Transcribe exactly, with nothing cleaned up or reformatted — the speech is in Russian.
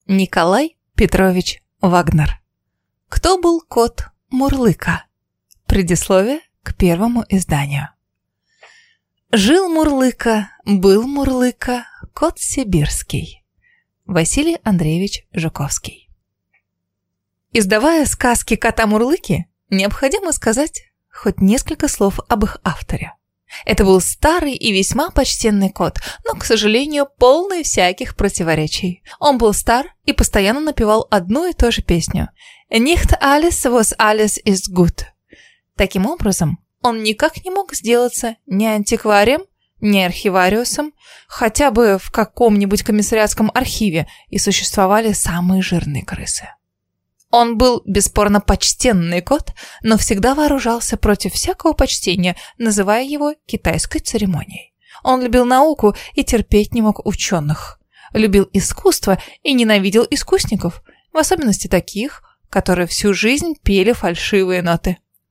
Николай Петрович Вагнер. Кто был кот Мурлыка? Предисловие к первому изданию. Жил Мурлыка, был Мурлыка, кот сибирский. Василий Андреевич Жуковский. Издавая сказки кота Мурлыки, необходимо сказать хоть несколько слов об их авторе. Это был старый и весьма почтенный кот, но, к сожалению, полный всяких противоречий. Он был стар и постоянно напевал одну и ту же песню «Nicht alles, was alles ist gut». Таким образом, он никак не мог сделаться ни антикварием, ни архивариусом, хотя бы в каком-нибудь комиссариатском архиве и существовали самые жирные крысы. Он был бесспорно почтенный кот, но всегда вооружался против всякого почтения, называя его китайской церемонией. Он любил науку и терпеть не мог ученых. Любил искусство и ненавидел искусников, в особенности таких, которые всю жизнь пели фальшивые ноты.